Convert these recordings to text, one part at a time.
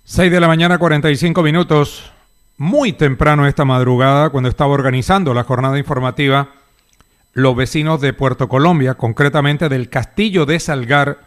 6 de la mañana, 45 minutos. Muy temprano esta madrugada, cuando estaba organizando la jornada informativa, los vecinos de Puerto Colombia, concretamente del Castillo de Salgar,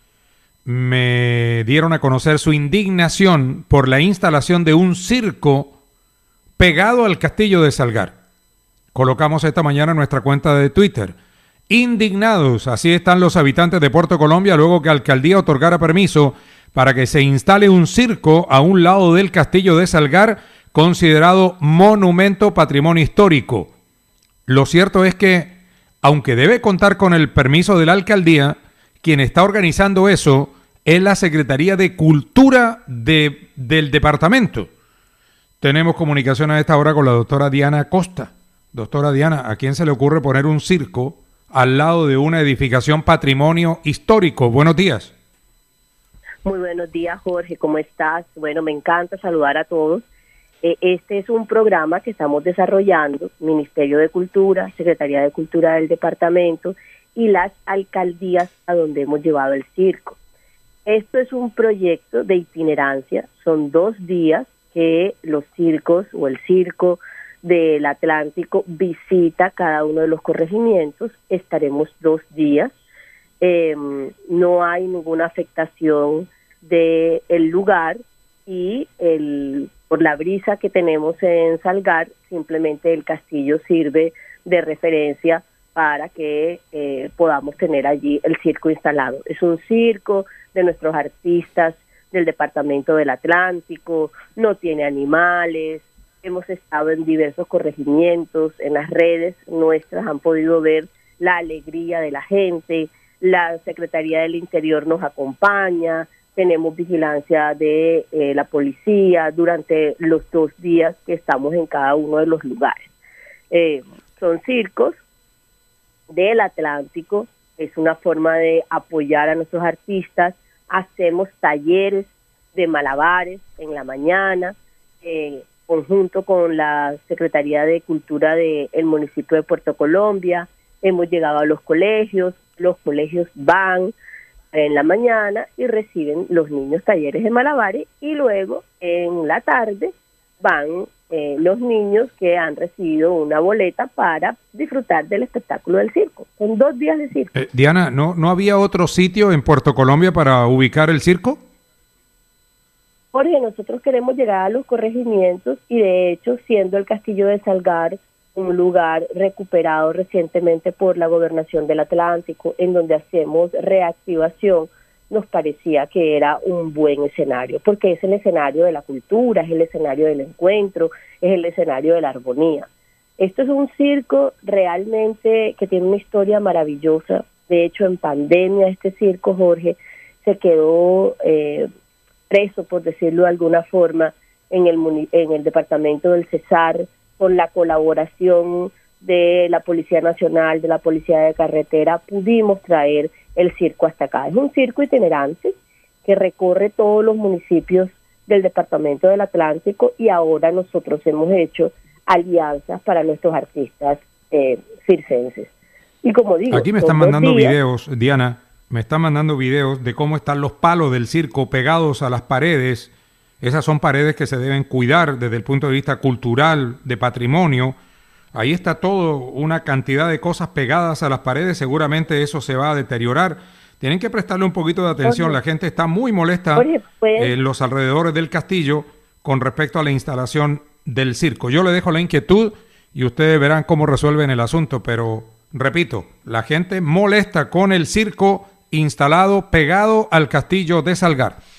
me dieron a conocer su indignación por la instalación de un circo pegado al Castillo de Salgar. Colocamos esta mañana en nuestra cuenta de Twitter. Indignados, así están los habitantes de Puerto Colombia luego que la alcaldía otorgara permiso para que se instale un circo a un lado del Castillo de Salgar, considerado monumento patrimonio histórico. Lo cierto es que, aunque debe contar con el permiso de la alcaldía, quien está organizando eso es la Secretaría de Cultura del departamento. Tenemos comunicación a esta hora con la doctora Diana Costa. Doctora Diana, ¿a quién se le ocurre poner un circo al lado de una edificación patrimonio histórico? Buenos días. Muy buenos días, Jorge, ¿cómo estás? Bueno, me encanta saludar a todos. Este es un programa que estamos desarrollando, Ministerio de Cultura, Secretaría de Cultura del departamento y las alcaldías a donde hemos llevado el circo. Esto es un proyecto de itinerancia, son 2 días que los circos o el circo del Atlántico visita cada uno de los corregimientos. Estaremos 2 días, no hay ninguna afectación del lugar y por la brisa que tenemos en Salgar, simplemente el castillo sirve de referencia para que podamos tener allí el circo instalado. Es un circo de nuestros artistas del departamento del Atlántico, no tiene animales. Hemos estado en diversos corregimientos, en las redes nuestras han podido ver la alegría de la gente, la Secretaría del Interior nos acompaña, tenemos vigilancia de la policía durante los 2 días que estamos en cada uno de los lugares. Son circos del Atlántico, es una forma de apoyar a nuestros artistas, hacemos talleres de malabares en la mañana, conjunto con la Secretaría de Cultura del municipio de Puerto Colombia, hemos llegado a los colegios van en la mañana y reciben los niños talleres de malabares y luego en la tarde van los niños que han recibido una boleta para disfrutar del espectáculo del circo. Son 2 días de circo. Diana, ¿no había otro sitio en Puerto Colombia para ubicar el circo? Jorge, nosotros queremos llegar a los corregimientos y de hecho, siendo el Castillo de Salgar un lugar recuperado recientemente por la Gobernación del Atlántico, en donde hacemos reactivación, nos parecía que era un buen escenario, porque es el escenario de la cultura, es el escenario del encuentro, es el escenario de la armonía. Esto es un circo realmente que tiene una historia maravillosa. De hecho, en pandemia este circo, Jorge, se quedó preso, por decirlo de alguna forma, en el departamento del Cesar, con la colaboración de la Policía Nacional, de la Policía de Carretera, pudimos traer el circo hasta acá. Es un circo itinerante que recorre todos los municipios del departamento del Atlántico y ahora nosotros hemos hecho alianzas para nuestros artistas circenses. Y como digo, aquí me están mandando videos, Diana, me están mandando videos de cómo están los palos del circo pegados a las paredes. Esas son paredes que se deben cuidar desde el punto de vista cultural, de patrimonio. Ahí está todo, una cantidad de cosas pegadas a las paredes. Seguramente eso se va a deteriorar. Tienen que prestarle un poquito de atención. La gente está muy molesta en los alrededores del castillo con respecto a la instalación del circo. Yo le dejo la inquietud y ustedes verán cómo resuelven el asunto. Pero, repito, la gente molesta con el circo instalado pegado al Castillo de Salgar.